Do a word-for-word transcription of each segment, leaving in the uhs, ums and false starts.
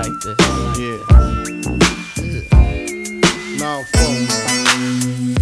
like this. Yeah. Yeah. Now, phone.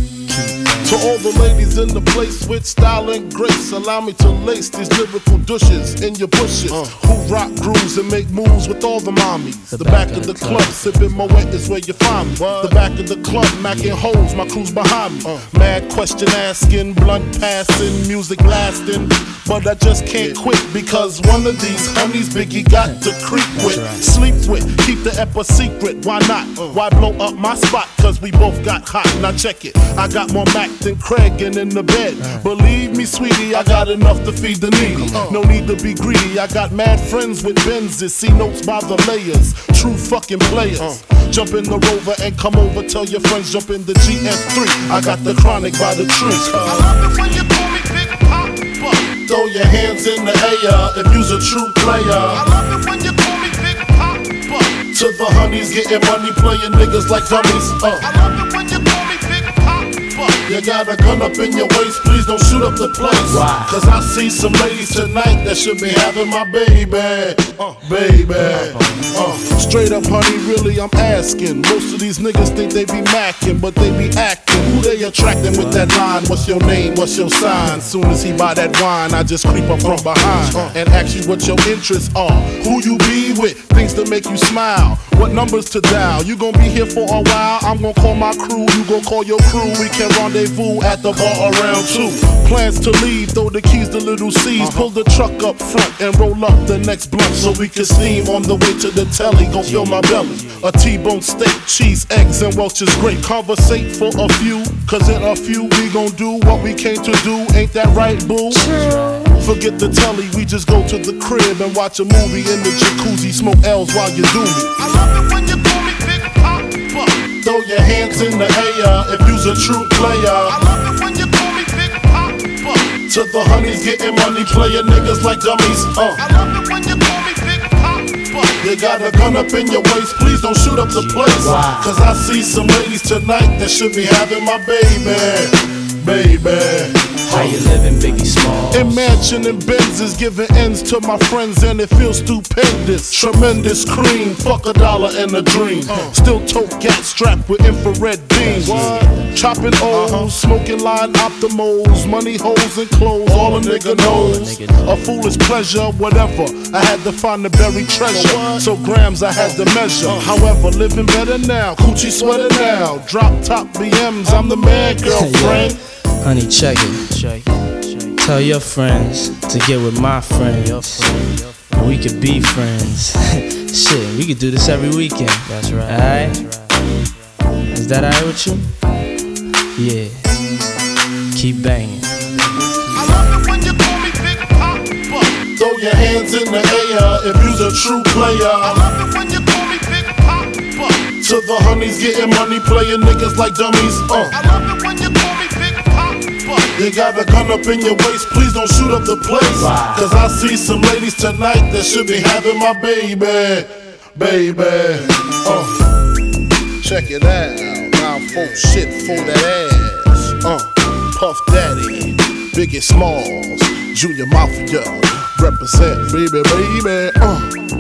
To all the ladies in the place with style and grace, allow me to lace these lyrical douches in your bushes. Uh. Who rock grooves and make moves with all the mommies. The, the back, back of the, the club, club sipping Moet is where you find me. What? The back of the club, macking holes, my crew's behind me. Uh. Mad question asking, blunt passing, music blasting. But I just can't yeah. quit because one of these honeys Biggie got to creep with, right. sleep with, keep the ep a secret. Why not? Uh. Why blow up my spot? Cause we both got hot. Now check it. I got more Mac than Craig and in the bed. Uh. Believe me, sweetie, I got enough to feed the needy. Uh. No need to be greedy. I got mad friends with Benzes. See notes by the layers. True fucking players. Uh. Jump in the Rover and come over. Tell your friends jump in the G S three. I got the chronic by the tree. Uh. I love it when you call me Big Papa. Throw your hands in the air if you's a true player. I love it when you call me Big Papa. To the honeys getting money, playing niggas like dummies. Uh. I love it when you call me Big Papa. You got a gun up in your waist, please don't shoot up the place. Why? Cause I see some ladies tonight that should be having my baby. Uh, baby. Uh, straight up, honey, really, I'm asking. Most of these niggas think they be macking, but they be acting. Who they attracting with that line? What's your name? What's your sign? Soon as he buy that wine, I just creep up from behind and ask you what your interests are. Who you be with? Things to make you smile. What numbers to dial? You gon' be here for a while. I'm gon' call my crew. You gon' call your crew. We can rendezvous at the bar around two. Plans to leave, throw the keys to little C's. Uh-huh. Pull the truck up front and roll up the next blunt so we can steam on the way to the telly. Gon' fill my belly. A T-bone steak, cheese, eggs, and Welch's grape. Conversate for a few, cause in a few we gon' do what we came to do. Ain't that right, boo? Forget the telly, we just go to the crib and watch a movie in the jacuzzi. Smoke L's while you do me. I love it when you call me Big Papa. Throw your hands in the air if you's a true player. I love it when you call me Big Papa. To the honeys getting money, playing niggas like dummies. Uh. I love it when you call me Big Papa. You got a gun up in your waist, please don't shoot up the place. Wow. Cause I see some ladies tonight that should be having my baby. Baby. How you living, Biggie Smalls? Imagine and Benzes giving ends to my friends and it feels stupendous. Tremendous cream, fuck a dollar and a dream. Uh. Still tote gat strapped with infrared beams. What? Chopping O's, uh-huh. smoking line optimals, money holes and clothes, all, all a nigga, nigga knows. knows. A foolish pleasure, whatever. I had to find the buried treasure, so grams I had to measure. Uh. However, living better now, coochie sweater now. Drop top B Ms, I'm the man, girlfriend. Honey, check it. check it. Tell your friends to get with my friends. And we could be friends. Shit, we could do this every weekend. That's right. Alright? Is that alright with you? Yeah. Keep banging. I love it when you call me Big Papa. Throw your hands in the air if you's a true player. I love it when you call me Big Papa. To the honeys getting money, playing niggas like dummies. Uh. I love it when you call me Big Papa. You got a gun up in your waist, please don't shoot up the place. Wow. Cause I see some ladies tonight that should be having my baby. Baby. Uh. Check it out. Now folk shit for that ass. Uh. Puff Daddy, Biggie Smalls, Junior Mafia, represent baby, baby. Uh.